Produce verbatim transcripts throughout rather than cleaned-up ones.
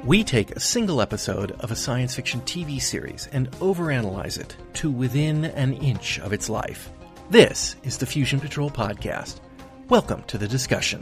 We take a single episode of a science fiction T V series and overanalyze it to within an inch of its life. This is the Fusion Patrol Podcast. Welcome to the discussion.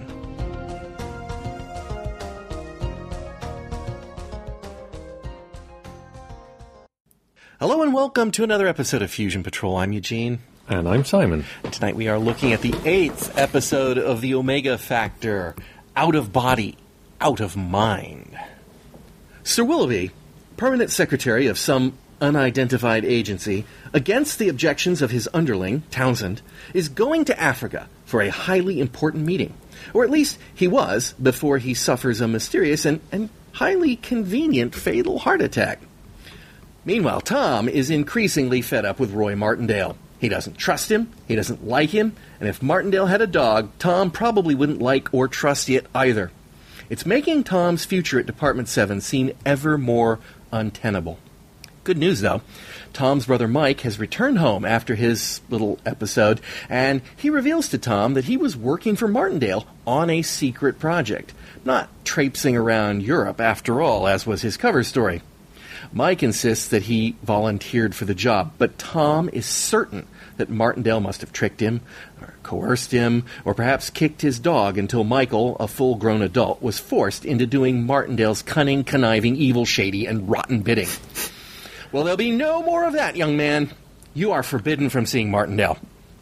Hello and welcome to another episode of Fusion Patrol. I'm Eugene. And I'm Simon. And tonight we are looking at the eighth episode of the Omega Factor, Out of Body, Out of Mind. Sir Willoughby, permanent secretary of some unidentified agency, against the objections of his underling, Townsend, is going to Africa for a highly important meeting. Or at least he was before he suffers a mysterious and, and highly convenient fatal heart attack. Meanwhile, Tom is increasingly fed up with Roy Martindale. He doesn't trust him, he doesn't like him, and if Martindale had a dog, Tom probably wouldn't like or trust it either. It's making Tom's future at Department seven seem ever more untenable. Good news, though. Tom's brother Mike has returned home after his little episode, and he reveals to Tom that he was working for Martindale on a secret project, not traipsing around Europe after all, as was his cover story. Mike insists that he volunteered for the job, but Tom is certain that Martindale must have tricked him, or coerced him, or perhaps kicked his dog until Michael, a full-grown adult, was forced into doing Martindale's cunning, conniving, evil, shady, and rotten bidding. Well, there'll be no more of that, young man. You are forbidden from seeing Martindale.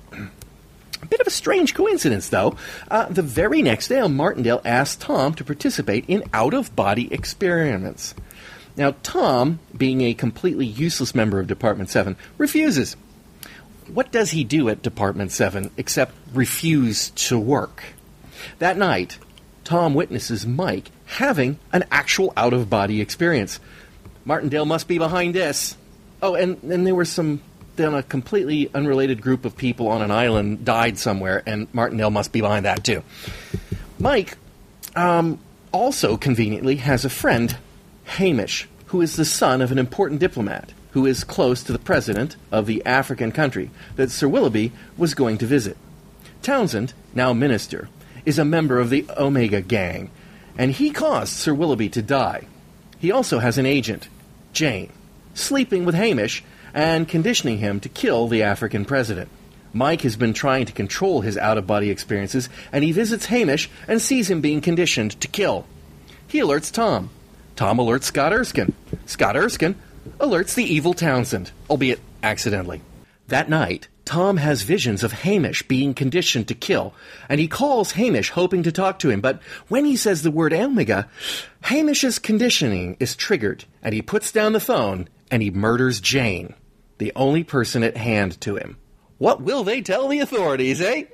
A bit of a strange coincidence, though. Uh, the very next day, Martindale asked Tom to participate in out-of-body experiments. Now, Tom, being a completely useless member of Department seven, refuses. What does he do at Department seven except refuse to work? That night, Tom witnesses Mike having an actual out-of-body experience. Martindale must be behind this. Oh, and, and there were some... Then a completely unrelated group of people on an island died somewhere, and Martindale must be behind that, too. Mike um, also conveniently has a friend, Hamish, who is the son of an important diplomat, who is close to the president of the African country that Sir Willoughby was going to visit. Townsend, now minister, is a member of the Omega gang, and he caused Sir Willoughby to die. He also has an agent, Jane, sleeping with Hamish and conditioning him to kill the African president. Mike has been trying to control his out-of-body experiences, and he visits Hamish and sees him being conditioned to kill. He alerts Tom. Tom alerts Scott Erskine. Scott Erskine alerts the evil Townsend, albeit accidentally. That night, Tom has visions of Hamish being conditioned to kill, and he calls Hamish hoping to talk to him, but when he says the word Omega, Hamish's conditioning is triggered, and he puts down the phone, and he murders Jane, the only person at hand to him. What will they tell the authorities, eh?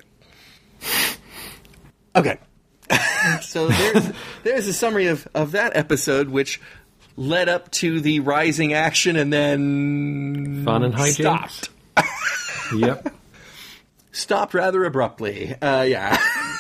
Okay. So there's, there's a summary of, of that episode, which led up to the rising action and then... Fun and hijinks. Stopped. Yep. Stopped rather abruptly. Uh, yeah.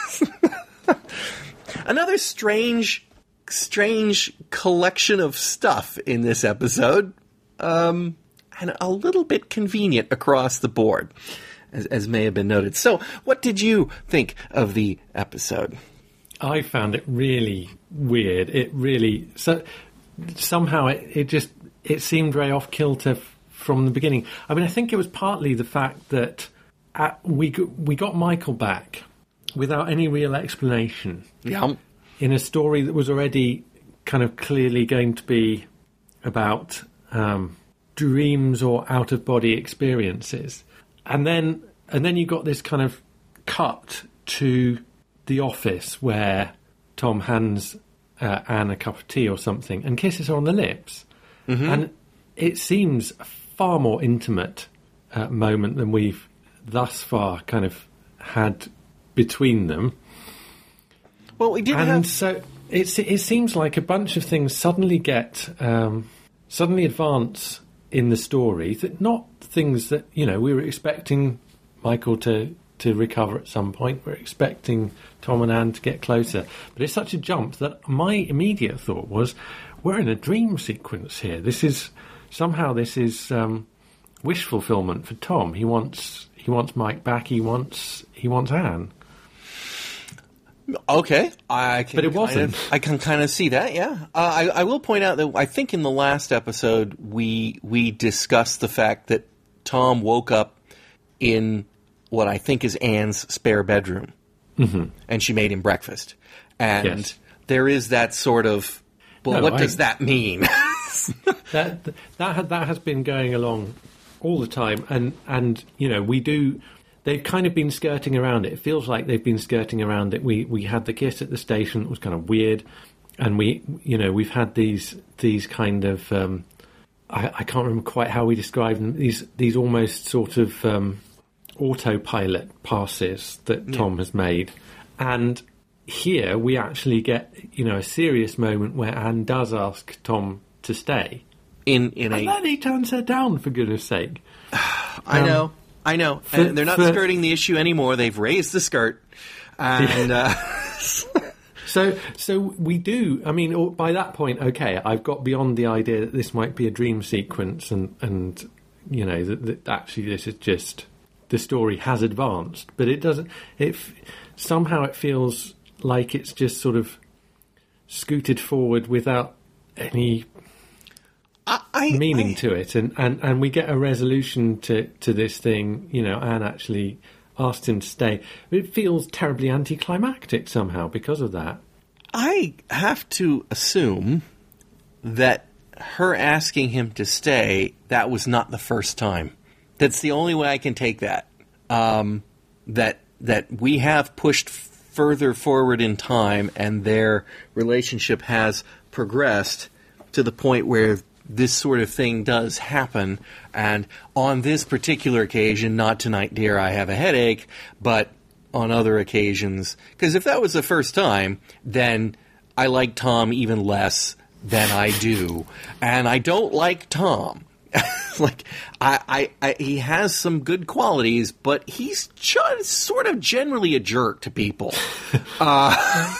Another strange, strange collection of stuff in this episode. Um, and a little bit convenient across the board, as, as may have been noted. So, what did you think of the episode? I found it really weird. It really... so somehow it, it just... It seemed very off-kilter f- from the beginning. I mean, I think it was partly the fact that at, we, g- we got Michael back without any real explanation. Yeah. In a story that was already kind of clearly going to be about um, dreams or out-of-body experiences. And then, and then you got this kind of cut to... the office where Tom hands uh, Anne a cup of tea or something and kisses her on the lips. Mm-hmm. And it seems a far more intimate uh, moment than we've thus far kind of had between them. Well, we did and have... so it's, it seems like a bunch of things suddenly get... Um, suddenly advance in the story, that not things that, you know, we were expecting Michael to... to recover at some point. We're expecting Tom and Anne to get closer. But it's such a jump that my immediate thought was, we're in a dream sequence here. This is, somehow this is um, wish fulfillment for Tom. He wants he wants Mike back, he wants he wants Anne. Okay, I can But it kind wasn't. of- I can kind of see that. Yeah, uh, I, I will point out that I think in the last episode we we discussed the fact that Tom woke up in what I think is Anne's spare bedroom, mm-hmm. and she made him breakfast. And Yes. there is that sort of, well, No, what I- does that mean? that that ha- that has been going along all the time, and and you know we do. They've kind of been skirting around it. It feels like they've been skirting around it. We we had the kiss at the station. It was kind of weird, and we you know we've had these these kind of um, I, I can't remember quite how we describe them. These these almost sort of um, autopilot passes that Tom has made, and here we actually get you know a serious moment where Anne does ask Tom to stay. in in And a, then he turns her down, for goodness sake. I know, I know, for- and they're not for- skirting the issue anymore. They've raised the skirt, and uh, So, so we do. I mean, or- by that point, okay, I've got beyond the idea that this might be a dream sequence, and and you know that, that actually this is just the story has advanced, but it doesn't. It f- somehow it feels like it's just sort of scooted forward without any I, I meaning I, to it, and, and, and we get a resolution to, to this thing. You know, Anne actually asked him to stay. It feels terribly anticlimactic somehow because of that. I have to assume that her asking him to stay, that was not the first time. That's the only way I can take that. Um, that that we have pushed further forward in time, and their relationship has progressed to the point where this sort of thing does happen. And on this particular occasion, not tonight, dear, I have a headache, but on other occasions, because if that was the first time, then I like Tom even less than I do, and I don't like Tom. like I, I, I, he has some good qualities, but he's just sort of generally a jerk to people, uh,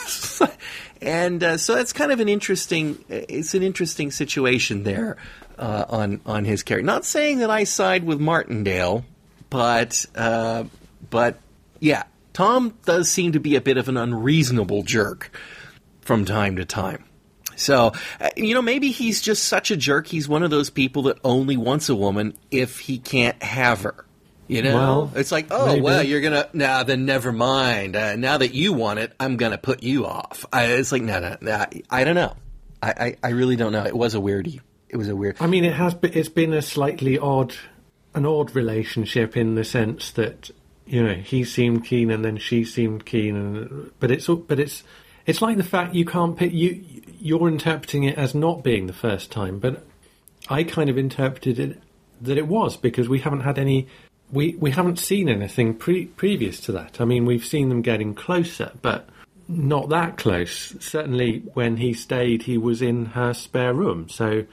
and uh, so that's kind of an interesting. It's an interesting situation there uh, on on his character. Not saying that I side with Martindale, but uh, but yeah. Tom does seem to be a bit of an unreasonable jerk from time to time. So, uh, you know, maybe he's just such a jerk. He's one of those people that only wants a woman if he can't have her. You know? Well, it's like, oh, maybe. well, you're going to... Nah, then never mind. Uh, now that you want it, I'm going to put you off. I, it's like, no, no, no. I don't know. I, I, I really don't know. It was a weirdie. It was a weird... I mean, it has. Been, it's been a slightly odd, an odd relationship in the sense that you know he seemed keen and then she seemed keen, and but it's but it's it's like the fact you can't pick you. You're interpreting it as not being the first time, but I kind of interpreted it that it was because we haven't had any. We, we haven't seen anything pre- previous to that. I mean, we've seen them getting closer, but not that close. Certainly, when he stayed, he was in her spare room. So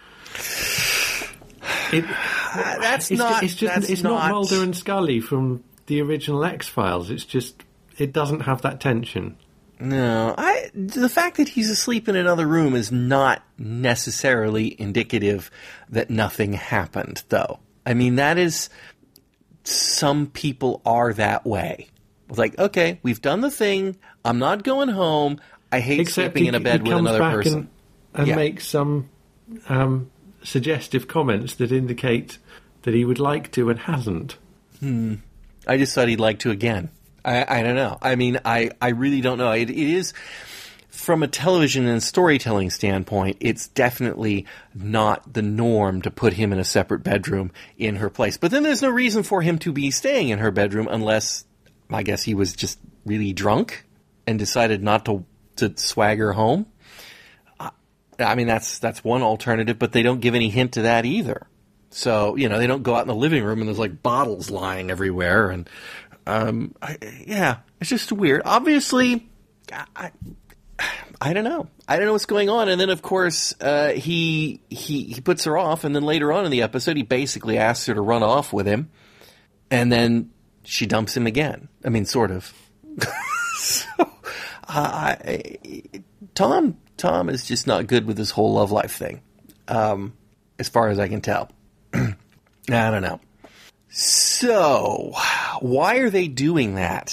it, that's it's, not... It's just. that's It's not, not Mulder and Scully from the original X-Files. It's just. It doesn't have that tension. No, I. The fact that he's asleep in another room is not necessarily indicative that nothing happened, though. I mean, that is... Some people are that way. It's like, okay, we've done the thing. I'm not going home. I hate Except sleeping he, in a bed he with comes another back person. and, and Yeah. makes some um, suggestive comments that indicate that he would like to and hasn't. I just thought he'd like to again. I, I don't know. I mean, I, I really don't know. It, it is, from a television and storytelling standpoint, it's definitely not the norm to put him in a separate bedroom in her place. But then there's no reason for him to be staying in her bedroom unless, I guess, he was just really drunk and decided not to to swagger home. I, I mean, that's that's one alternative, but they don't give any hint to that either. So, you know, they don't go out in the living room and there's like bottles lying everywhere. And, um, I, yeah, it's just weird. Obviously, I, I don't know. I don't know what's going on. And then, of course, uh, he, he, he puts her off. And then later on in the episode, he basically asks her to run off with him. And then she dumps him again. I mean, sort of. so, uh, I, Tom, Tom is just not good with this whole love life thing. Um, as far as I can tell. I don't know. So, why are they doing that?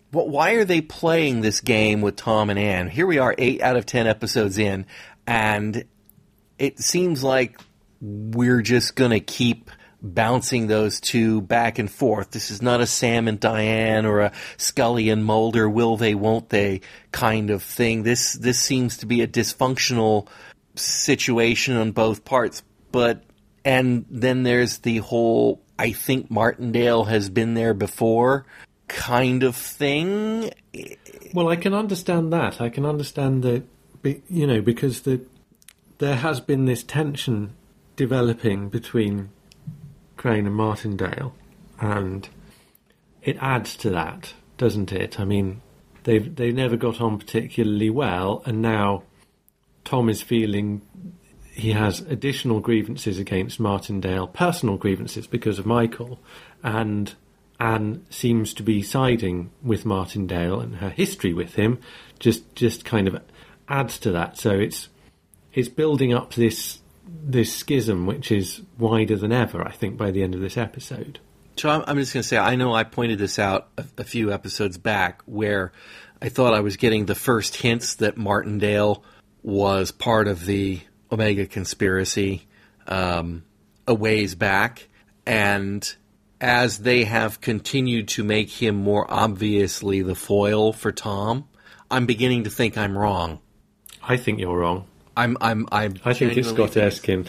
What, why are they playing this game with Tom and Anne? Here we are, eight out of ten episodes in, and it seems like we're just going to keep bouncing those two back and forth. This is not a Sam and Diane or a Scully and Mulder, will they, won't they kind of thing. This this seems to be a dysfunctional situation on both parts. But and then there's the whole, I think Martindale has been there before kind of thing. Well, I can understand that. I can understand that, you know, because the there has been this tension developing between Crane and Martindale, and it adds to that, doesn't it? I mean, they've they never got on particularly well, and now Tom is feeling he has additional grievances against Martindale, personal grievances because of Michael, and Anne seems to be siding with Martindale, and her history with him just just kind of adds to that. So it's it's building up this this schism, which is wider than ever, I think, by the end of this episode. So I'm, I'm just going to say, I know I pointed this out a, a few episodes back, where I thought I was getting the first hints that Martindale was part of the Omega conspiracy um, a ways back, and as they have continued to make him more obviously the foil for Tom, I'm beginning to think I'm wrong. I think you're wrong. I'm. I'm. I'm I think it's Scott Erskine.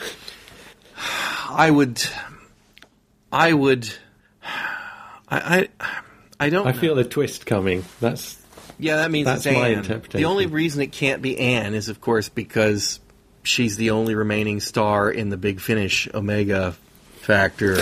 I would. I would. I. I, I don't. I know. feel a twist coming. That's. Yeah, that means that's it's my Anne. interpretation. The only reason it can't be Anne is, of course, because she's the only remaining star in the Big Finish Omega Factor.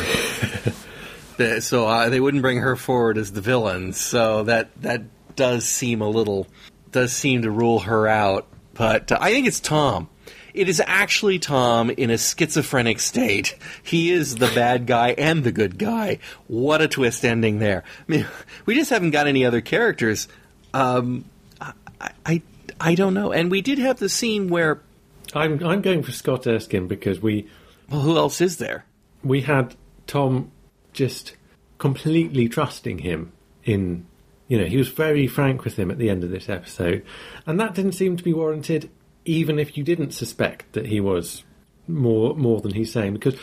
So uh, they wouldn't bring her forward as the villain. So that that does seem a little does seem to rule her out. But uh, I think it's Tom. It is actually Tom in a schizophrenic state. He is the bad guy and the good guy. What a twist ending there. I mean, we just haven't got any other characters. Um, I, I I don't know. And we did have the scene where I'm I'm going for Scott Erskine because we. Well, who else is there? We had Tom just completely trusting him in. You know, he was very frank with him at the end of this episode, and that didn't seem to be warranted, even if you didn't suspect that he was more more than he's saying, because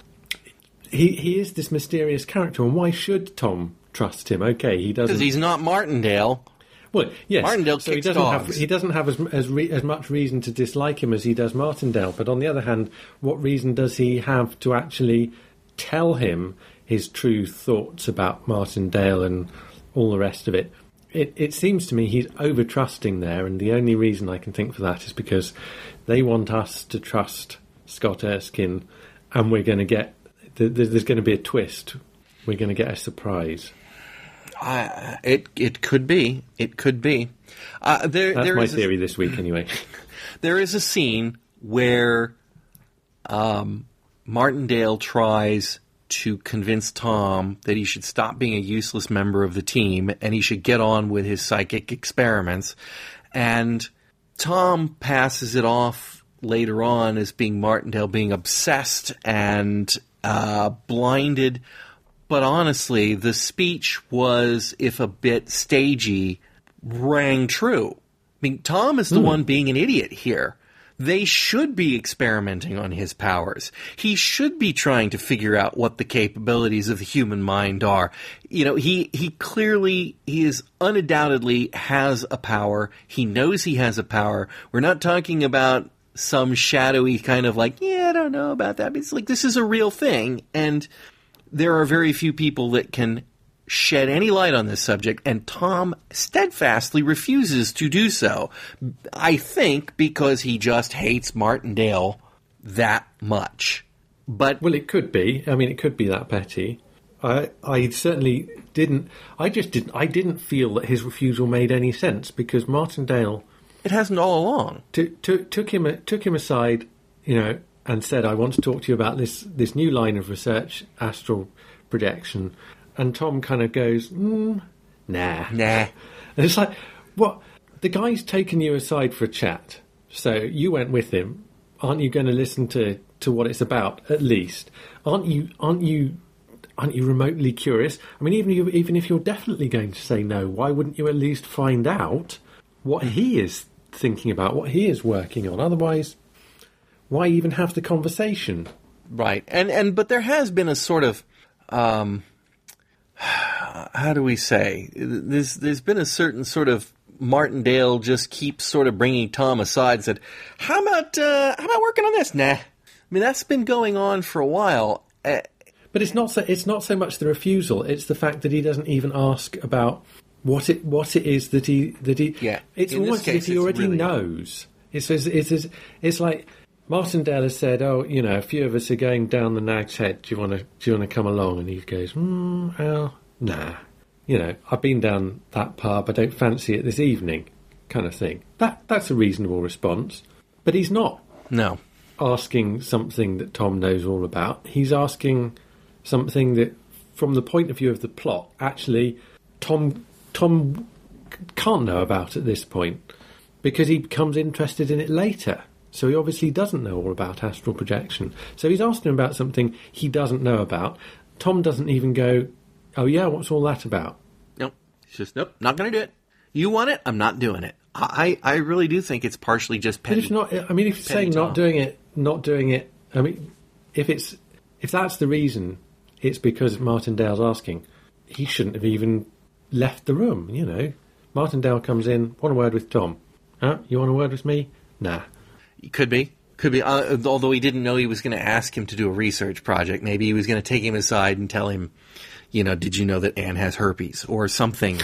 he he is this mysterious character, and why should Tom trust him? Okay, he doesn't. Because he's not Martindale. Well, yes, Martindale so he kicks doesn't dogs. have he doesn't have as as, re, as much reason to dislike him as he does Martindale. But on the other hand, what reason does he have to actually tell him his true thoughts about Martindale and all the rest of it? It it seems to me he's over trusting there, and the only reason I can think for that is because they want us to trust Scott Erskine, and we're going to get there's going to be a twist. We're going to get a surprise. Uh, it it could be. It could be. Uh, there, That's there my is theory a, this week, anyway. There is a scene where um, Martindale tries to convince Tom that he should stop being a useless member of the team and he should get on with his psychic experiments. And Tom passes it off later on as being Martindale being obsessed and uh, blinded. But honestly, the speech was, if a bit stagey, rang true. I mean, Tom is the mm. one being an idiot here. They should be experimenting on his powers. He should be trying to figure out what the capabilities of the human mind are. You know, he, he clearly, he is undoubtedly has a power. He knows he has a power. We're not talking about some shadowy kind of like, yeah, I don't know about that. It's like, this is a real thing. And there are very few people that can shed any light on this subject, and Tom steadfastly refuses to do so. I think because he just hates Martindale that much. But well, it could be. I mean, it could be that petty. I I certainly didn't. I just didn't. I didn't feel that his refusal made any sense because Martindale. It hasn't all along. T- t- took him took him aside, you know, and said, "I want to talk to you about this this new line of research, astral projection." And Tom kind of goes, mm, nah. Nah. And it's like, what? The guy's taken you aside for a chat. So you went with him. Aren't you going to listen to, to what it's about, at least? Aren't you, aren't you, aren't you remotely curious? I mean, even you, even if you're definitely going to say no, why wouldn't you at least find out what he is thinking about, what he is working on? Otherwise, why even have the conversation? Right. And, and but there has been a sort of, um, how do we say, there's, there's been a certain sort of, Martindale just keeps sort of bringing Tom aside and said, how about, uh, how about working on this? Nah. I mean, that's been going on for a while. Uh, but it's not so, it's not so much the refusal, it's the fact that he doesn't even ask about what it what it is that he that he yeah. It's In almost as if he already really knows. It's it's, it's it's like Martindale has said, oh, you know, a few of us are going down the Nag's Head. Do you want to do you want to come along? And he goes, hmm, well, nah. You know, I've been down that pub. I don't fancy it this evening, kind of thing. That that's a reasonable response. But he's not. No. Asking something that Tom knows all about. He's asking something that, from the point of view of the plot, actually, Tom Tom can't know about at this point because he becomes interested in it later. So he obviously doesn't know all about astral projection. So he's asking him about something he doesn't know about. Tom doesn't even go, oh yeah, what's all that about? Nope. It's just, nope, not going to do it. You want it, I'm not doing it. I, I really do think it's partially just petty. But if not, I mean, if you're saying Tom. not doing it, not doing it, I mean, if it's if that's the reason, it's because Martindale's asking. He shouldn't have even left the room, you know. Martindale comes in, want a word with Tom. Huh? You want a word with me? Nah. Could be. Could be. Uh, although he didn't know he was going to ask him to do a research project. Maybe he was going to take him aside and tell him, you know, did you know that Anne has herpes? Or something,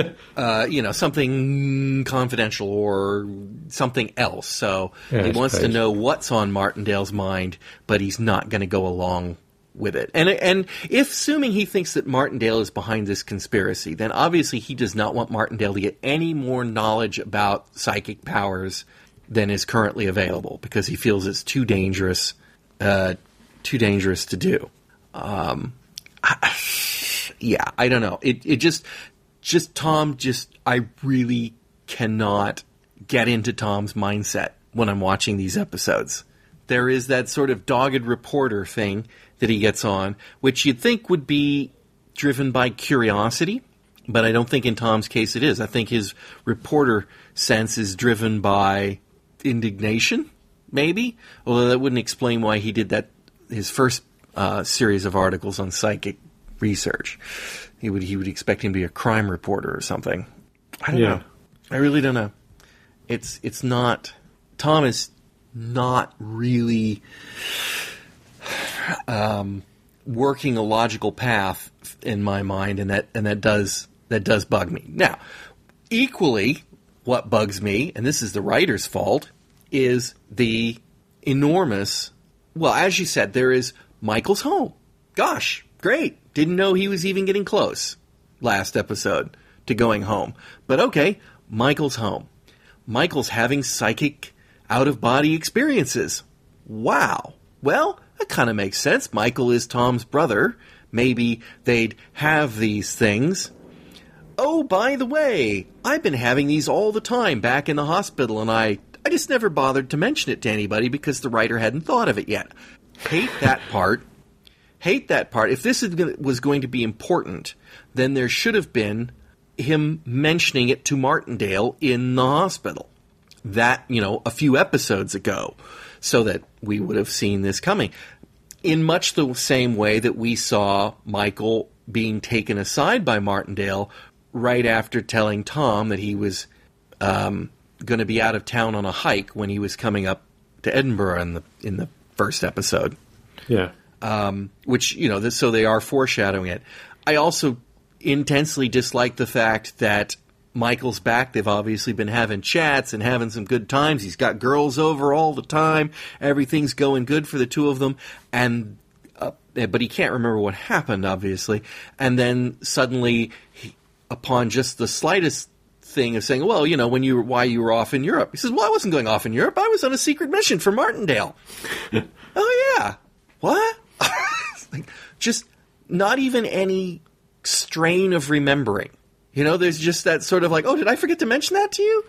uh, you know, something confidential or something else. So yeah, he I wants suppose. to know what's on Martindale's mind, but he's not going to go along with it. And and if assuming he thinks that Martindale is behind this conspiracy, then obviously he does not want Martindale to get any more knowledge about psychic powers than is currently available, because he feels it's too dangerous, uh, too dangerous to do. Um, I, yeah, I don't know. It it just just Tom just I really cannot get into Tom's mindset when I'm watching these episodes. There is that sort of dogged reporter thing that he gets on, which you'd think would be driven by curiosity, but I don't think in Tom's case it is. I think his reporter sense is driven by indignation, maybe, although that wouldn't explain why he did that, his first uh, series of articles on psychic research. He would he would expect him to be a crime reporter or something. I don't Yeah. know. I really don't know. It's it's not, Tom is not really um, working a logical path in my mind, and that and that does that does bug me. Now, equally, what bugs me, and this is the writer's fault, is the enormous, well, as you said, there is Michael's home. Gosh, great. Didn't know he was even getting close last episode to going home. But okay, Michael's home. Michael's having psychic out-of-body experiences. Wow. Well, that kind of makes sense. Michael is Tom's brother. Maybe they'd have these things. Oh, by the way, I've been having these all the time back in the hospital, and I, I just never bothered to mention it to anybody because the writer hadn't thought of it yet. Hate that part. Hate that part. If this was going to be important, then there should have been him mentioning it to Martindale in the hospital. That, you know, a few episodes ago, so that we would have seen this coming. In much the same way that we saw Michael being taken aside by Martindale right after telling Tom that he was um, going to be out of town on a hike when he was coming up to Edinburgh in the in the first episode. Yeah. Um, which, you know, this, so they are foreshadowing it. I also intensely dislike the fact that Michael's back. They've obviously been having chats and having some good times. He's got girls over all the time. Everything's going good for the two of them. And uh, but he can't remember what happened, obviously. And then suddenly, he, upon just the slightest thing of saying, well, you know, when you were, why you were off in Europe. He says, well, I wasn't going off in Europe. I was on a secret mission for Martindale. Oh, yeah. What? Like, just not even any strain of remembering. You know, there's just that sort of like, oh, did I forget to mention that to you?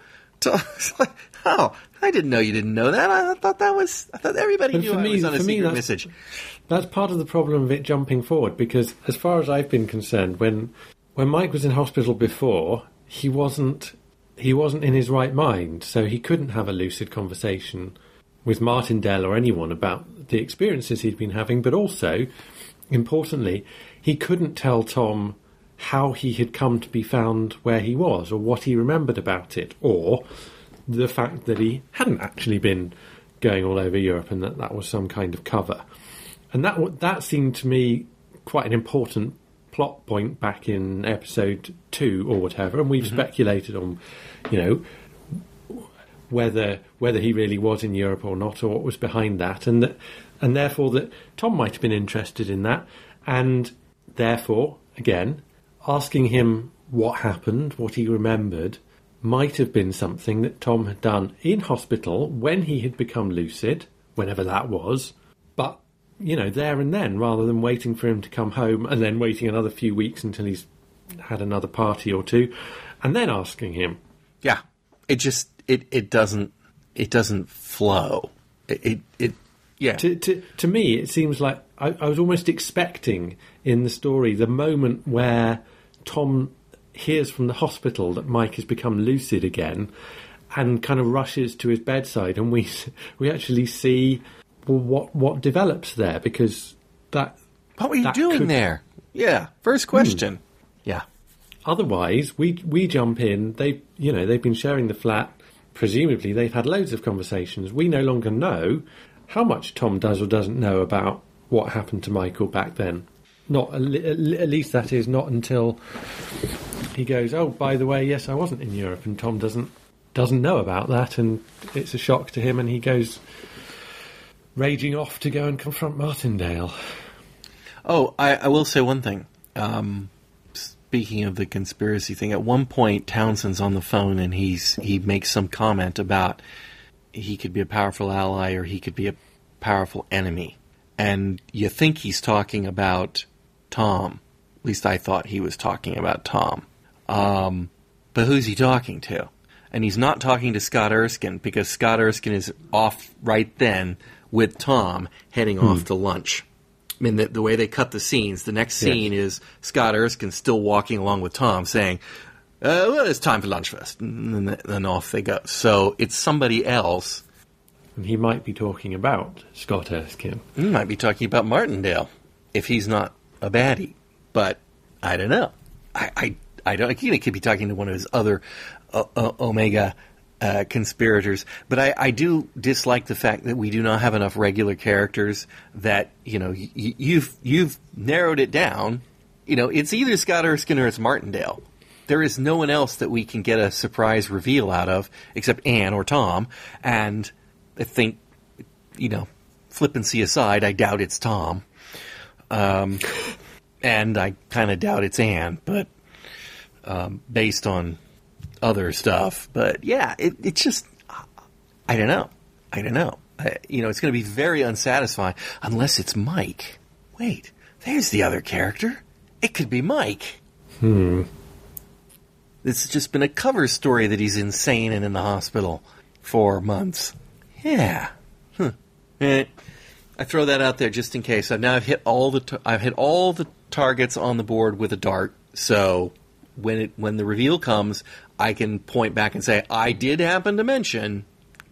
Tom's like, oh, I didn't know you didn't know that. I thought that was, I thought everybody But knew for I me- was on a for me, secret that's- message. That's part of the problem of it jumping forward, because as far as I've been concerned, when when Mike was in hospital before, he wasn't he wasn't in his right mind, so he couldn't have a lucid conversation with Martindale or anyone about the experiences he'd been having, but also, importantly, he couldn't tell Tom how he had come to be found where he was, or what he remembered about it, or the fact that he hadn't actually been going all over Europe and that that was some kind of cover. And that that seemed to me quite an important plot point back in episode two or whatever. And we've mm-hmm. speculated on, you know, whether whether he really was in Europe or not, or what was behind that, and that, and therefore that Tom might have been interested in that, and therefore, again, asking him what happened, what he remembered, might have been something that Tom had done in hospital when he had become lucid, whenever that was, but you know, there and then, rather than waiting for him to come home and then waiting another few weeks until he's had another party or two, and then asking him. Yeah, it just it, it doesn't it doesn't flow. It it, it yeah. To, to to me, it seems like I, I was almost expecting in the story the moment where Tom hears from the hospital that Mike has become lucid again, and kind of rushes to his bedside, and we we actually see. Well, what what develops there? Because that what were you that doing could... there? Yeah, first question. Hmm. Yeah. Otherwise, we we jump in. They you know they've been sharing the flat. Presumably, they've had loads of conversations. We no longer know how much Tom does or doesn't know about what happened to Michael back then. Not at least that is not until he goes. Oh, by the way, yes, I wasn't in Europe, and Tom doesn't doesn't know about that, and it's a shock to him, and he goes raging off to go and confront Martindale. Oh, I, I will say one thing. Um, speaking of the conspiracy thing, at one point Townsend's on the phone and he's he makes some comment about he could be a powerful ally or he could be a powerful enemy. And you think he's talking about Tom. At least I thought he was talking about Tom. Um, but who's he talking to? And he's not talking to Scott Erskine, because Scott Erskine is off right then with Tom heading hmm. off to lunch. I mean, the, the way they cut the scenes, the next scene yes. is Scott Erskine still walking along with Tom saying, uh, well, it's time for lunch first. And then, then off they go. So it's somebody else. And he might be talking about Scott Erskine. He might be talking about Martindale, if he's not a baddie. But I don't know. I, I, I don't. He could be talking to one of his other uh, uh, Omega Uh, conspirators, but I, I do dislike the fact that we do not have enough regular characters. That you know y- you've you've narrowed it down. You know, it's either Scott Erskine or it's Martindale. There is no one else that we can get a surprise reveal out of except Anne or Tom. And I think, you know, flippancy aside, I doubt it's Tom. Um, and I kind of doubt it's Anne, but um, based on other stuff. But yeah, it, it's just, I don't know. I don't know. I, you know, it's going to be very unsatisfying unless it's Mike. Wait, there's the other character. It could be Mike. Hmm. It's just been a cover story that he's insane and in the hospital for months. Yeah. Huh. Eh, I throw that out there just in case. I've now hit all the t- I've hit all the targets on the board with a dart. So when it when the reveal comes, I can point back and say, I did happen to mention.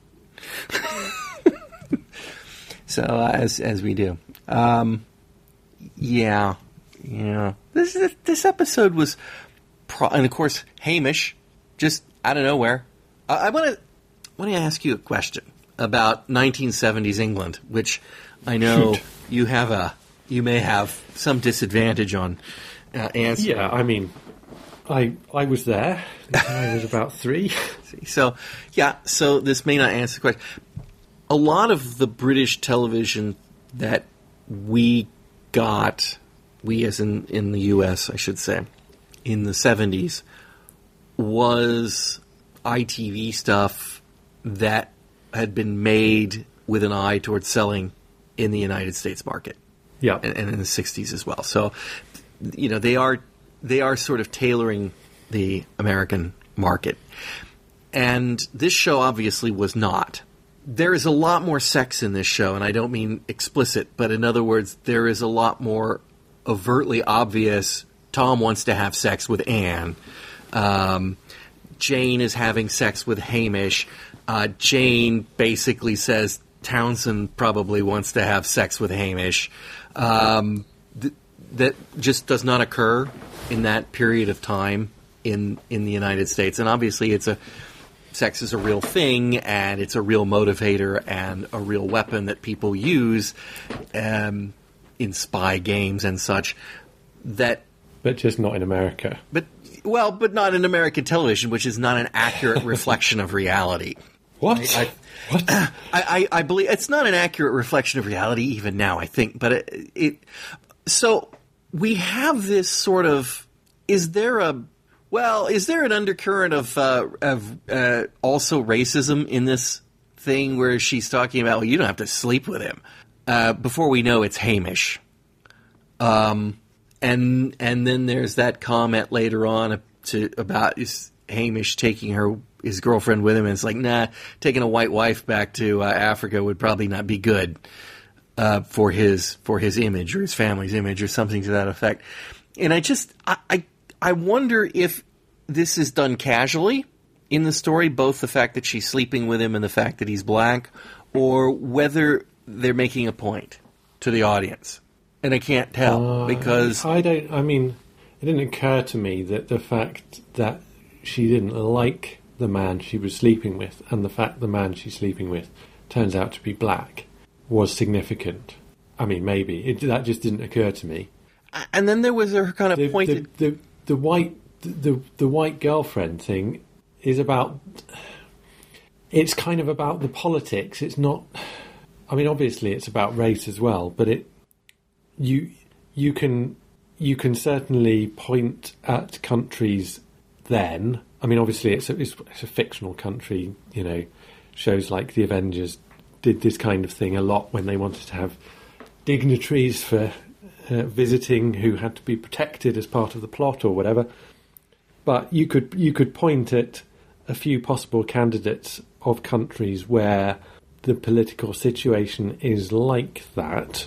So, uh, as as we do. Um, yeah. Yeah. This this episode was... Pro- and, of course, Hamish, just out of nowhere. Uh, I want to want to ask you a question about nineteen seventies England, which I know Shoot. you have a... You may have some disadvantage on uh, answering. Yeah, I mean... I I was there. I was about three. So, yeah, so this may not answer the question. A lot of the British television that we got, we as in, in the U S, I should say, in the seventies, was I T V stuff that had been made with an eye towards selling in the United States market. Yeah. And, and in the sixties as well. So, you know, they are... They are sort of tailoring the American market. And this show obviously was not. There is a lot more sex in this show, and I don't mean explicit, but in other words, there is a lot more overtly obvious. Tom wants to have sex with Anne. Um, Jane is having sex with Hamish. Uh, Jane basically says Townsend probably wants to have sex with Hamish. Um, th- that just does not occur in that period of time in in the United States. And obviously it's a sex is a real thing, and it's a real motivator and a real weapon that people use um, in spy games and such. That, but just not in America. But well, but not in American television, which is not an accurate reflection of reality. What? I, I, what? I, I, I believe it's not an accurate reflection of reality even now, I think. But it, it so we have this sort of, is there a, well, is there an undercurrent of, uh, of uh, also racism in this thing where she's talking about, well, you don't have to sleep with him. Uh, before we know it's Hamish. Um, and and then there's that comment later on to, about his, Hamish taking her his girlfriend with him, and it's like, nah, taking a white wife back to uh, Africa would probably not be good uh, for his for his image or his family's image or something to that effect. And I just I, I I wonder if this is done casually in the story, both the fact that she's sleeping with him and the fact that he's black, or whether they're making a point to the audience. And I can't tell uh, because I don't. I mean, it didn't occur to me that the fact that she didn't like the man she was sleeping with, and the fact the man she's sleeping with turns out to be black, was significant. I mean, maybe it, that just didn't occur to me. And then there was her kind of the, pointed the, the, the white the the white girlfriend thing is about. It's kind of about the politics. It's not. I mean, obviously, it's about race as well, but it you you can you can certainly point at countries. Then, I mean, obviously, it's a, it's, it's a fictional country. You know, shows like The Avengers did this kind of thing a lot when they wanted to have dignitaries for uh, visiting who had to be protected as part of the plot or whatever. But you could you could point at a few possible candidates of countries where the political situation is like that.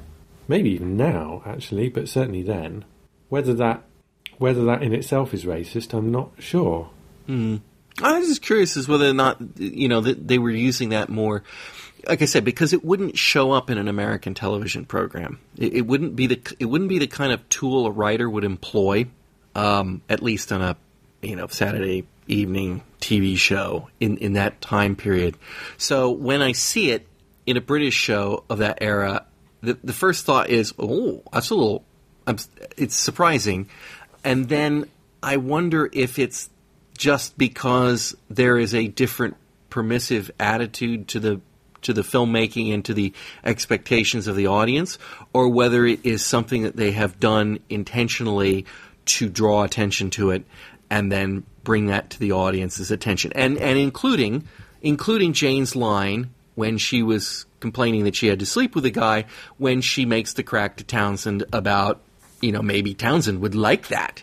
Maybe even now, actually, but certainly then. Whether that Whether that in itself is racist, I'm not sure. Mm. I was just curious as whether or not, you know, that they were using that more, like I said, because it wouldn't show up in an American television program. It, it wouldn't be the it wouldn't be the kind of tool a writer would employ, um, at least on a, you know, Saturday evening T V show in, in that time period. So when I see it in a British show of that era, the the first thought is, oh, that's a little, I'm, it's surprising. And then I wonder if it's just because there is a different permissive attitude to the to the filmmaking and to the expectations of the audience, or whether it is something that they have done intentionally to draw attention to it and then bring that to the audience's attention. And and including including Jane's line when she was complaining that she had to sleep with a guy, when she makes the crack to Townsend about, you know, maybe Townsend would like that.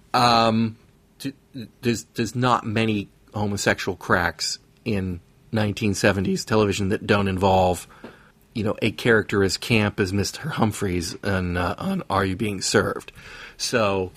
Um, to, there's there's not many homosexual cracks in nineteen seventies television that don't involve, you know, a character as camp as Mister Humphreys on, uh, on Are You Being Served? So,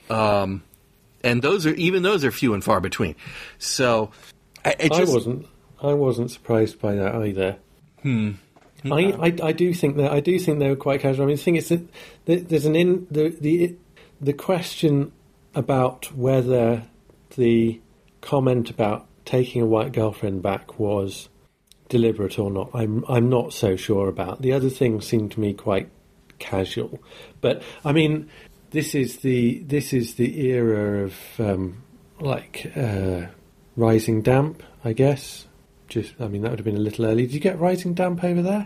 um, and those are even those are few and far between. So, I, it just, I wasn't I wasn't surprised by that either. Hmm. I, I, I do think that I do think they were quite casual. I mean, the thing is that there's an in the the the question about whether the comment about taking a white girlfriend back was deliberate or not. I'm I'm not so sure about. The other things seem to me quite casual, but I mean, this is the this is the era of um, like uh, Rising Damp, I guess. Just, I mean, that would have been a little early. Did you get Rising Damp over there?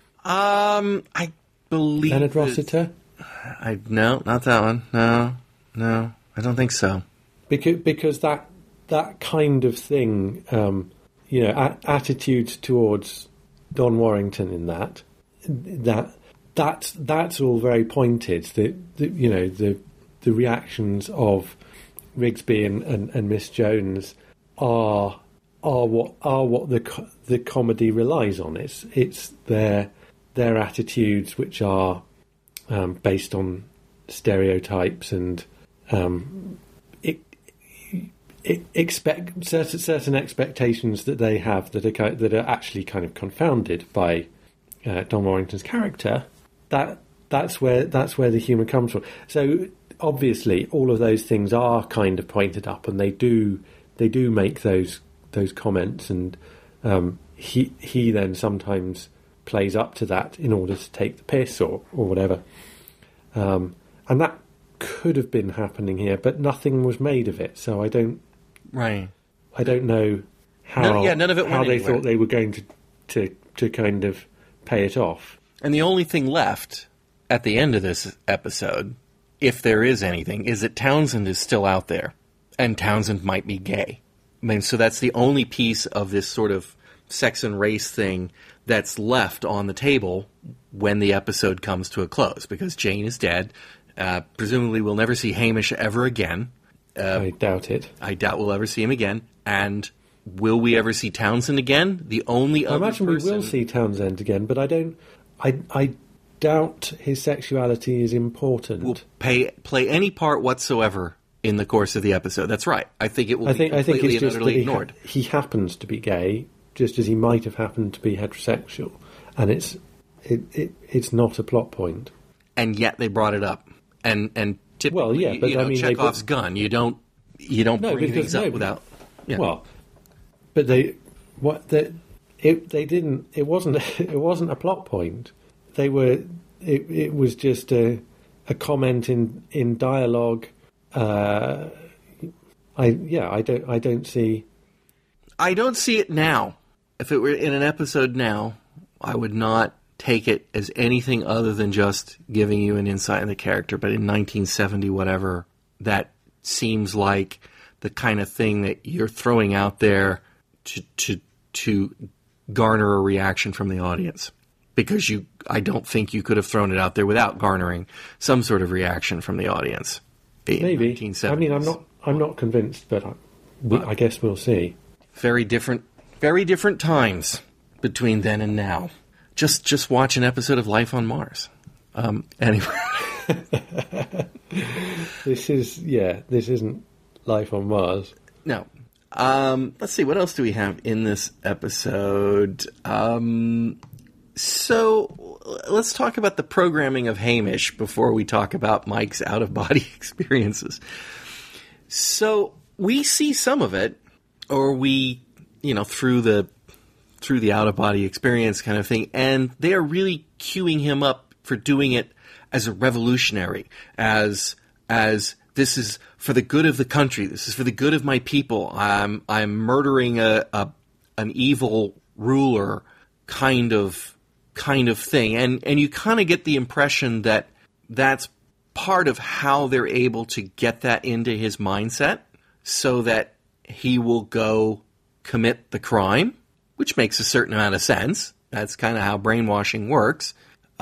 Um, I believe Leonard Rossiter. I no, not that one. No, no, I don't think so. Because because that that kind of thing, um, you know, a- attitudes towards Don Warrington in that that that's that's all very pointed. The, the you know the the reactions of Rigsby and, and, and Miss Jones are are what are what the co- the comedy relies on. It's it's their their attitudes, which are um, based on stereotypes and um, it, it expect certain certain expectations that they have that are ki- that are actually kind of confounded by uh, Don Warrington's character. That that's where that's where the humour comes from. So obviously, all of those things are kind of pointed up, and they do they do make those those comments, and um, he he then sometimes plays up to that in order to take the piss or or whatever. Um, and that could have been happening here, but nothing was made of it. So I don't right. I don't know how none, yeah, none of it how went they anywhere. thought they were going to, to to kind of pay it off. And the only thing left at the end of this episode, if there is anything, is that Townsend is still out there, and Townsend might be gay. I mean, so that's the only piece of this sort of sex and race thing that's left on the table when the episode comes to a close, because Jane is dead. Uh, presumably we'll never see Hamish ever again. Uh, I doubt it. I doubt we'll ever see him again. And will we ever see Townsend again? The only I other imagine person... we will see Townsend again, but I don't. I I doubt his sexuality is important. will pay, play any part whatsoever in the course of the episode. That's right. I think it will I think be I think completely it's and just that utterly he, ignored. ha- he happens to be gay, just as he might have happened to be heterosexual, and it's it, it it's not a plot point. And yet they brought it up. And and typically, Well, yeah, but you know, I mean, they Chekhov's put- gun. You don't you don't No, bring because things up no, without. Yeah. Well, but they what they it they didn't. It wasn't it wasn't a plot point. They were. It it was just a a comment in in dialogue. Uh, I yeah. I don't I don't see. I don't see it now. If it were in an episode now, I would not take it as anything other than just giving you an insight in the character. But in nineteen seventy, whatever, that seems like the kind of thing that you're throwing out there to to to garner a reaction from the audience. Because you, I don't think you could have thrown it out there without garnering some sort of reaction from the audience. in Maybe. nineteen seventies. I mean, I'm not. I'm not convinced, but I, we, I guess we'll see. Very different, very different times between then and now. Just, just watch an episode of Life on Mars. Um, anyway, This is yeah. This isn't Life on Mars. no. Um, let's see. What else do we have in this episode? Um, so let's talk about the programming of Hamish before we talk about Mike's out-of-body experiences. So we see some of it, or we, you know, through the through the out-of-body experience kind of thing, and they are really queuing him up for doing it as a revolutionary, as as this is for the good of the country, this is for the good of my people. I'm I'm murdering a, a an evil ruler, kind of kind of thing, and and you kind of get the impression that that's part of how they're able to get that into his mindset, so that he will go commit the crime, which makes a certain amount of sense. That's kind of how brainwashing works.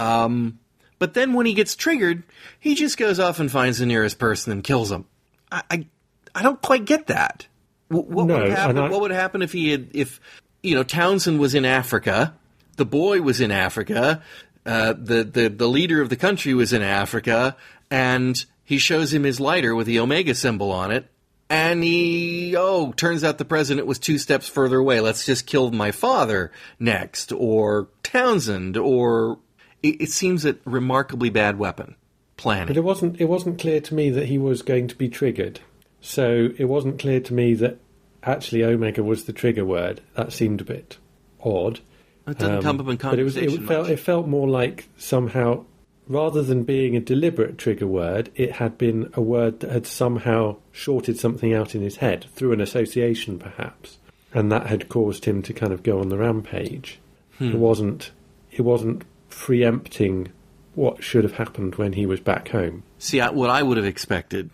Um, but then when he gets triggered, he just goes off and finds the nearest person and kills him. I, I, I don't quite get that. W- what No, would happen? and I- What would happen if he had, if you know, Townsend was in Africa, the boy was in Africa, uh, the the the leader of the country was in Africa, and he shows him his lighter with the Omega symbol on it. And he, oh, turns out the president was two steps further away. Let's just kill my father next, or Townsend, or it, it seems a remarkably bad weapon planning. But it wasn't. It wasn't clear to me that he was going to be triggered. So it wasn't clear to me that actually Omega was the trigger word. That seemed a bit odd. It doesn't Um, come up in but it was. conversation It felt. much. It felt more like somehow, rather than being a deliberate trigger word, it had been a word that had somehow shorted something out in his head through an association, perhaps, and that had caused him to kind of go on the rampage. Hmm. It wasn't. It wasn't preempting what should have happened when he was back home. See, I, what I would have expected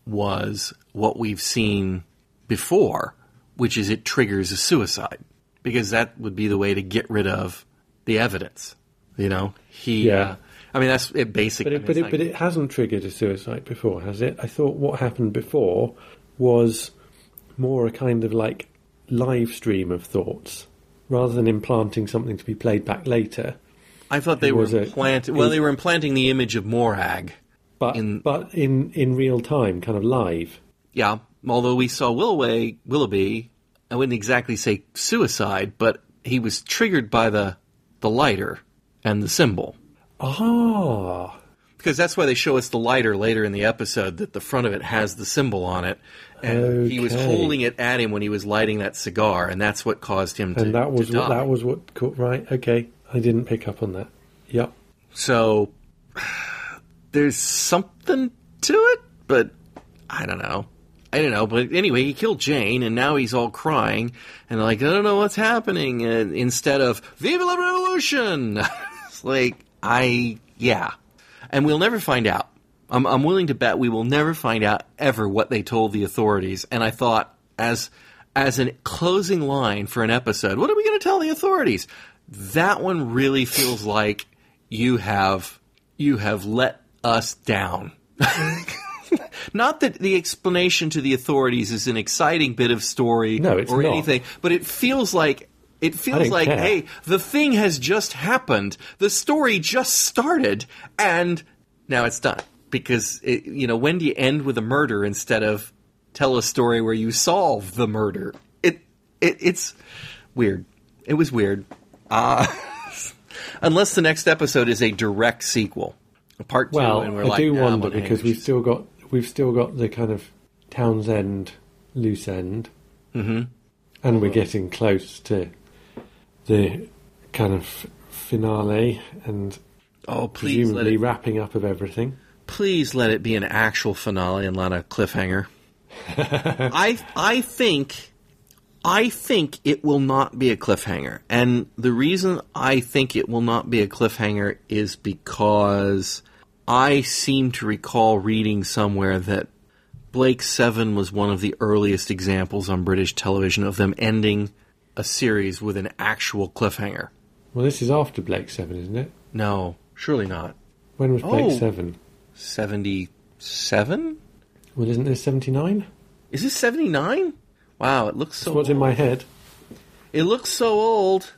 was what we've seen before, which is it triggers a suicide, because that would be the way to get rid of the evidence. You know, he. Yeah. Uh, I mean, that's it. Basic. But I it, mean, but it's it, like- but it hasn't triggered a suicide before, has it? I thought what happened before was more a kind of like live stream of thoughts rather than implanting something to be played back later. I thought they were was a- implanting. Well, they were implanting the image of Morag. But In- but in, in real time, kind of live. Yeah, although we saw Willoway, Willoughby, I wouldn't exactly say suicide, but he was triggered by the the lighter and the symbol. Ah, Because that's why they show us the lighter later in the episode, that the front of it has the symbol on it. And he was Okay. holding it at him when he was lighting that cigar, and that's what caused him to, and that was to what die. that was what caught, right? Okay, I didn't pick up on that. Yep. So there's something to it, but I don't know. I don't know, but anyway, he killed Jane, and now he's all crying, and like, I don't know what's happening, and instead of, Viva la Revolution! It's like, I, yeah. And we'll never find out. I'm, I'm willing to bet we will never find out ever what they told the authorities, and I thought, as, as a closing line for an episode, what are we going to tell the authorities? That one really feels like you have, you have let us down. Not that the explanation to the authorities is an exciting bit of story No, it's or not. anything, but it feels like it feels don't like, care. hey, the thing has just happened. The story just started, and now it's done. Because it, you know, when do you end with a murder instead of tell a story where you solve the murder? It it it's weird. It was weird. Uh, unless the next episode is a direct sequel, a part two, Well, and we're I like, do nah, I'm wonder on because we've Hamish. still got we've still got the kind of Townsend loose end, mm-hmm. and we're getting close to the kind of finale and Oh, please let presumably it, wrapping up of everything. please let it be an actual finale and not a cliffhanger. I I think I think it will not be a cliffhanger, and the reason I think it will not be a cliffhanger is because I seem to recall reading somewhere that Blake Seven was one of the earliest examples on British television of them ending a series with an actual cliffhanger. Well, this is after Blake Seven, isn't it? No, surely not. When was Blake Oh. Seven? seventy-seven? Well, isn't this seventy-nine? Is this seventy-nine? Wow, it looks so That's what's in my head. It looks so old.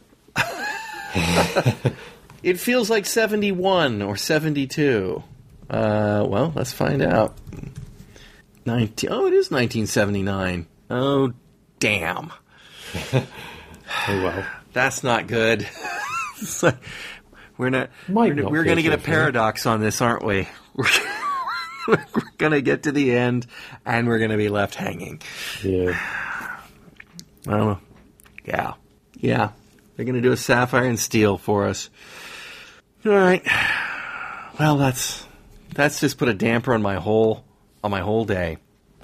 It feels like seventy-one or seventy-two. Uh, well, let's find out. nineteen Oh, it is nineteen seventy-nine. Oh, damn. Oh well. That's not good. It's like, we're not. Might we're not we're be going to a get a cliffhanger. paradox on this, aren't we? We're, we're going to get to the end, and we're going to be left hanging. Yeah. I don't know. Yeah. Yeah. They're going to do a sapphire and steel for us. All right. Well, that's that's just put a damper on my whole on my whole day.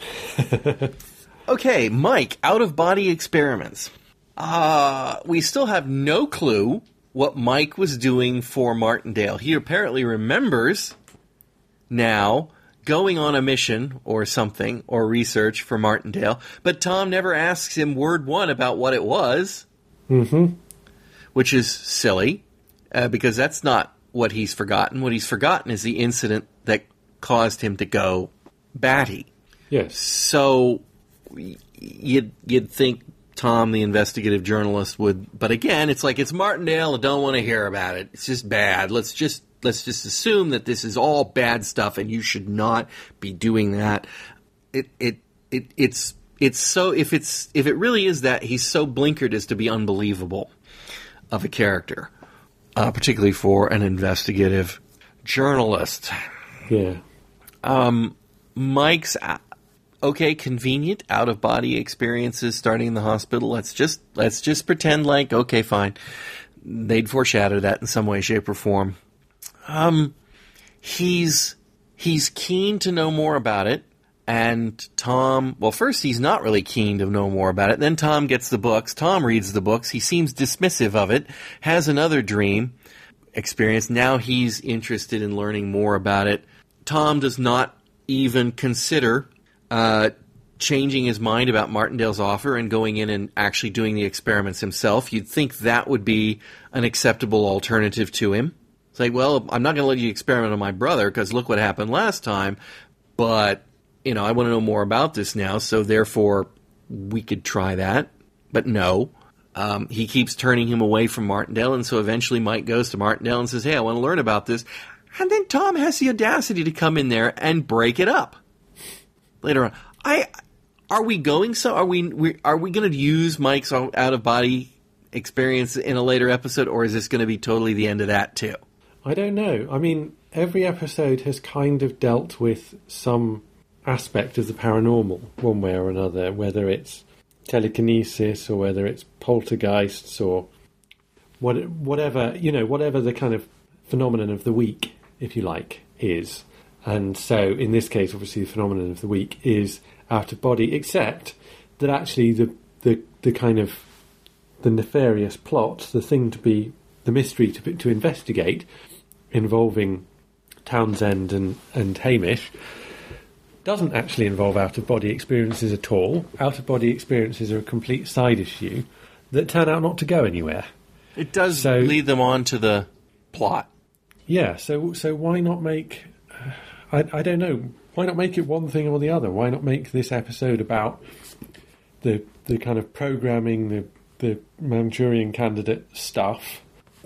Okay, Mike, out of body experiments. Uh, we still have no clue what Mike was doing for Martindale. He apparently remembers now going on a mission or something or research for Martindale, but Tom never asks him word one about what it was, Mm-hmm. which is silly uh, because that's not what he's forgotten. What he's forgotten is the incident that caused him to go batty. Yes. So y- you'd you'd think Tom, the investigative journalist, would, but again, it's like it's Martindale. I don't want to hear about it. It's just bad. Let's just let's just assume that this is all bad stuff, and you should not be doing that. It it it it's it's so if it's if it really is that, he's so blinkered as to be unbelievable of a character, uh, particularly for an investigative journalist. Yeah. Mike's uh, okay, convenient out of body experiences starting in the hospital. Let's just let's just pretend like okay, fine. They'd foreshadow that in some way, shape, or form. Um, he's he's keen to know more about it, and Tom. Well, first he's not really keen to know more about it. Then Tom gets the books. Tom reads the books. He seems dismissive of it. Has another dream experience. Now he's interested in learning more about it. Tom does not even consider uh, changing his mind about Martindale's offer and going in and actually doing the experiments himself. You'd think that would be an acceptable alternative to him. It's like, well, I'm not going to let you experiment on my brother because look what happened last time, but, you know, I want to know more about this now, so therefore we could try that. but no. Um, he keeps turning him away from Martindale, and so eventually Mike goes to Martindale and says, hey, I want to learn about this. And then Tom has the audacity to come in there and break it up later on. I are we going so? Are we, we are we going to use Mike's out of body experience in a later episode, or is this going to be totally the end of that too? I don't know. I mean, every episode has kind of dealt with some aspect of the paranormal, one way or another, whether it's telekinesis or whether it's poltergeists or what, whatever, you know, whatever the kind of phenomenon of the week, if you like, is. And so in this case, obviously, the phenomenon of the week is out of body, except that actually the the, the kind of the nefarious plot, the thing to be, the mystery to to investigate, involving Townsend and, and Hamish, doesn't actually involve out-of-body experiences at all. Out-of-body experiences are a complete side issue that turn out not to go anywhere. It does so, lead them on to the plot. Yeah, so so why not make... Uh, I, I don't know. Why not make it one thing or the other? Why not make this episode about the the kind of programming, the, the Manchurian Candidate stuff,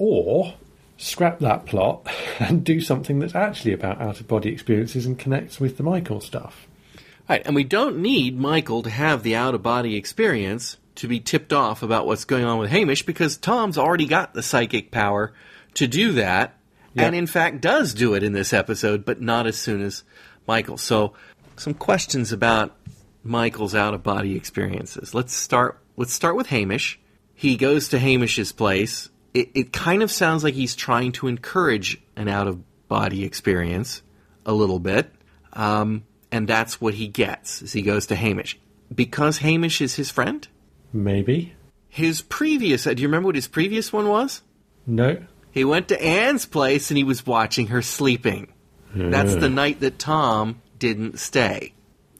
or scrap that plot and do something that's actually about out-of-body experiences and connects with the Michael stuff. Right, and we don't need Michael to have the out-of-body experience to be tipped off about what's going on with Hamish, because Tom's already got the psychic power to do that, yep. and in fact does do it in this episode, but not as soon as Michael. So, some questions about Michael's out-of-body experiences. Let's start. Let's start with Hamish. He goes to Hamish's place. It, it kind of sounds like he's trying to encourage an out-of-body experience a little bit, um, and that's what he gets as he goes to Hamish. Because Hamish is his friend? Maybe. His previous... Uh, do you remember what his previous one was? No. He went to Anne's place and he was watching her sleeping. Uh. That's the night that Tom didn't stay,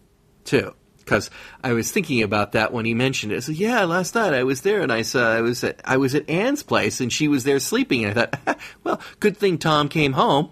too. Because I was thinking about that when he mentioned it. I said, yeah, last night I was there and I saw I was at, I was at Anne's place and she was there sleeping. And I thought, well, good thing Tom came home.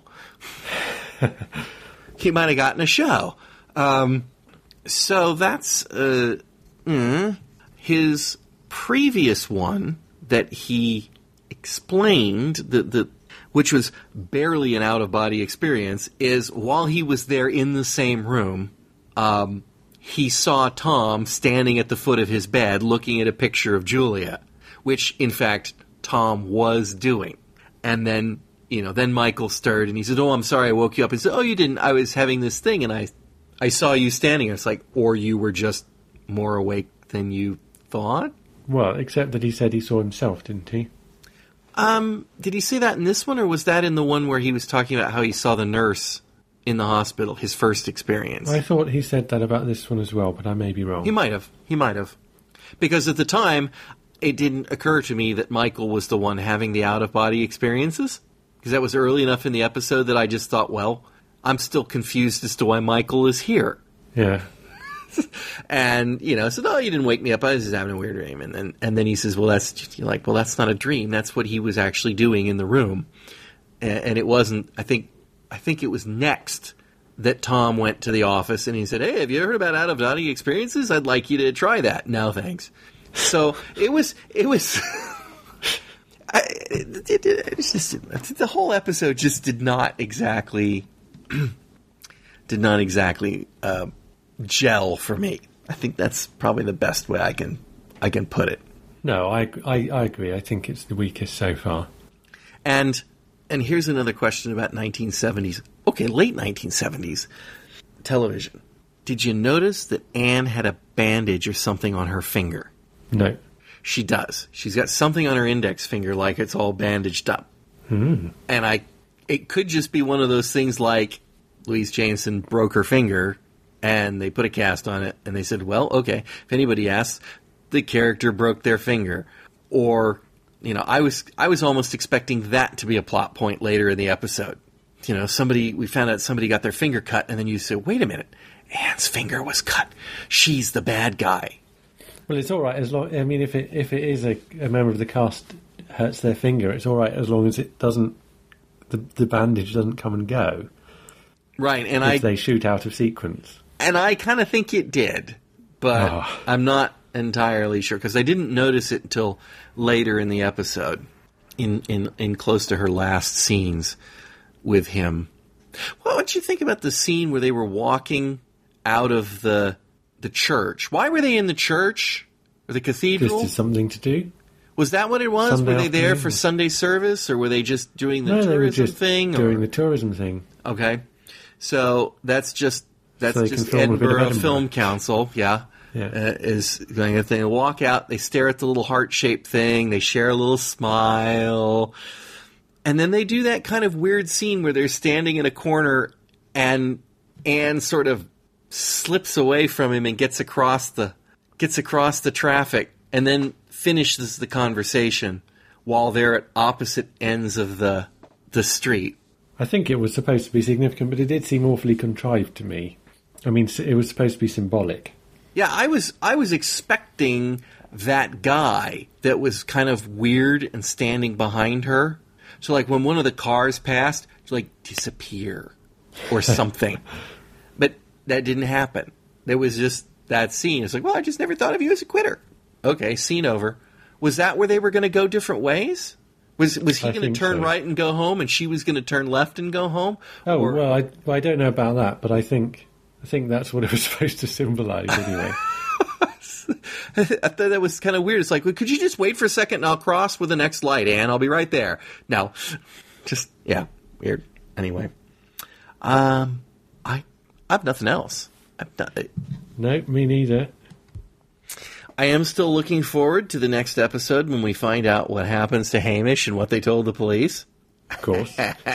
He might have gotten a show. Um, so that's uh, mm, his previous one that he explained, the, the, which was barely an out-of-body experience, is while he was there in the same room, um, he saw Tom standing at the foot of his bed looking at a picture of Julia, which, in fact, Tom was doing. And then, you know, then Michael stirred and he said, oh, I'm sorry, I woke you up. He said, oh, you didn't. I was having this thing and I I saw you standing. It's like, or you were just more awake than you thought? Well, except that he said he saw himself, didn't he? Um, did he say that in this one, or was that in the one where he was talking about how he saw the nurse in the hospital, his first experience? I thought he said that about this one as well, but I may be wrong. He might have. He might have. Because at the time, it didn't occur to me that Michael was the one having the out-of-body experiences. Because that was early enough in the episode that I just thought, well, I'm still confused as to why Michael is here. Yeah. And, you know, I said, oh, you didn't wake me up. I was just having a weird dream. And then and then he says, well, that's just, you're like, well, that's not a dream. That's what he was actually doing in the room. And, and it wasn't, I think, I think it was next that Tom went to the office and he said, hey, have you heard about out-of-body experiences? I'd like you to try that. No, thanks. So it was, it was, I, it, it, it was just, the whole episode just did not exactly, did not exactly, uh, gel for me. I think that's probably the best way I can I can put it. No, I, I, I agree. I think it's the weakest so far. And and here's another question about nineteen seventies. Okay, late nineteen seventies television. Did you notice that Anne had a bandage or something on her finger? No. She does. She's got something on her index finger like it's all bandaged up. Hmm. And I it could just be one of those things like Louise Jameson broke her finger and they put a cast on it, and they said, well, okay, if anybody asks, the character broke their finger. Or, you know, I was I was almost expecting that to be a plot point later in the episode. You know, somebody, we found out somebody got their finger cut, and then you say, wait a minute, Anne's finger was cut. She's the bad guy. Well, it's all right as long, I mean, if it if it is a, a member of the cast hurts their finger, it's all right as long as it doesn't, the, the bandage doesn't come and go. Right, and if I... they shoot out of sequence. And I kind of think it did, but oh. I'm not entirely sure, because I didn't notice it until later in the episode, in, in, in close to her last scenes with him. Well, what did you think about the scene where they were walking out of the the church? Why were they in the church or the cathedral? Just something to do. Was that what it was? Sunday were they there afternoon. for Sunday service, or were they just doing the no, tourism they were just thing? Doing or? the tourism thing. Okay, so that's just that's So they just can film a bit of Edinburgh Edinburgh. Film Council, yeah, Yeah. uh, is going to thing. They walk out, they stare at the little heart shaped thing, they share a little smile, and then they do that kind of weird scene where they're standing in a corner, and Anne sort of slips away from him and gets across the gets across the traffic, and then finishes the conversation while they're at opposite ends of the the street. I think it was supposed to be significant, but it did seem awfully contrived to me. I mean, it was supposed to be symbolic. Yeah, I was I was expecting that guy that was kind of weird and standing behind her. So like when one of the cars passed, to like disappear or something. But that didn't happen. There was just that scene. It's like, well, I just never thought of you as a quitter. Okay, scene over. Was that where they were going to go different ways? Was was he I going to think turn so. right and go home, and she was going to turn left and go home? Oh Or- well, I, well, I don't know about that, but I think I think that's what it was supposed to symbolise anyway. I thought that was kind of weird. It's like, well, could you just wait for a second and I'll cross with the next light, Anne? I'll be right there. No, just, yeah, weird. Anyway, um, I, I have nothing else. I've not, No, me neither. I am still looking forward to the next episode when we find out what happens to Hamish and what they told the police. Of course.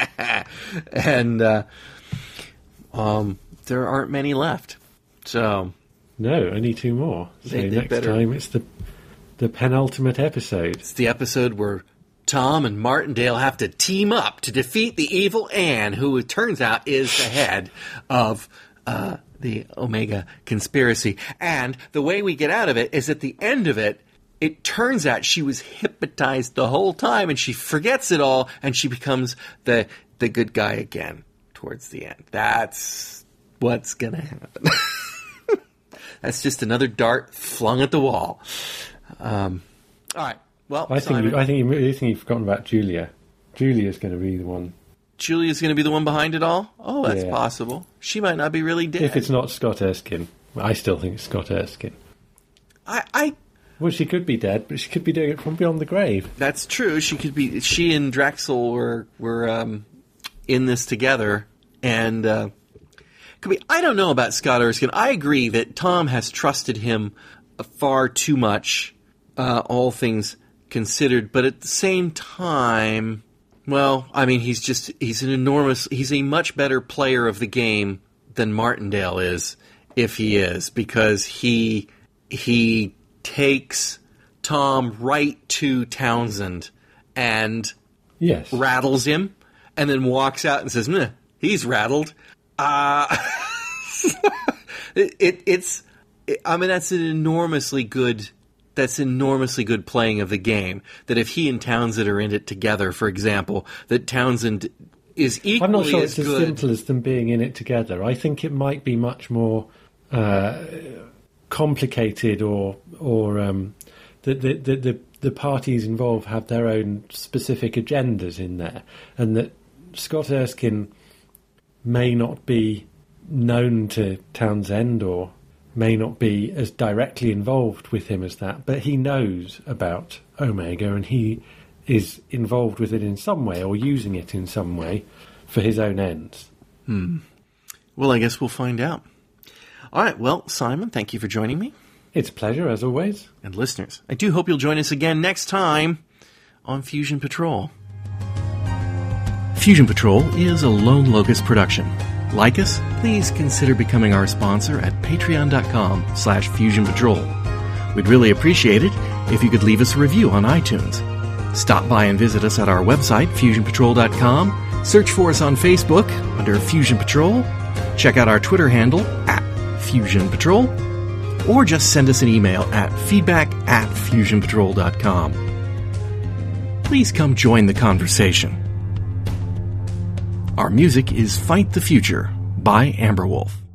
And uh, um, there aren't many left. So, No, only two more. So They- they next better- time it's the the penultimate episode. it's the episode where Tom and Martindale have to team up to defeat the evil Anne, who it turns out is the head of uh, the Omega conspiracy. And the way we get out of it is at the end of it, it turns out she was hypnotized the whole time, and she forgets it all, and she becomes the the good guy again towards the end. That's what's going to happen. That's just another dart flung at the wall. Um, all right. Well, I think Simon, you, I think you, I think you've forgotten about Julia. Julia's going to be the one. Julia's going to be the one behind it all? Oh, that's Yeah. possible. She might not be really dead. If it's not Scott Erskine, I still think it's Scott Erskine. I, I, Well, she could be dead, but she could be doing it from beyond the grave. that's true. She could be. She and Drexel were were um, in this together, and uh, could be. I don't know about Scott Erskine. I agree that Tom has trusted him far too much, uh, all things considered. But at the same time, well, I mean, he's just he's an enormous. He's a much better player of the game than Martindale is, if he is, because he he takes Tom right to Townsend and Yes. rattles him, and then walks out and says, "Meh, he's rattled." Uh, it, it, it's, it, I mean, that's an enormously good, that's enormously good playing of the game. That if he and Townsend are in it together, for example, that Townsend is equally I'm not sure as it's as good. simple as them being in it together. I think it might be much more uh, complicated, or or um, the, the, the, the, the parties involved have their own specific agendas in there, and that Scott Erskine may not be known to Townsend or may not be as directly involved with him as that, but he knows about Omega and he is involved with it in some way or using it in some way for his own ends. Well, I guess we'll find out. All right. Well, Simon, thank you for joining me. It's a pleasure, as always. And listeners, I do hope you'll join us again next time on Fusion Patrol. Fusion Patrol is a Lone Locust production. Like us, please consider becoming our sponsor at patreon.com slash Fusion Patrol. We'd really appreciate it if you could leave us a review on iTunes. Stop by and visit us at our website, fusion patrol dot com. Search for us on Facebook under Fusion Patrol. Check out our Twitter handle at Fusion Patrol. Or just send us an email at feedback at fusion patrol dot com. Please come join the conversation. Our music is Fight the Future by Amberwolf.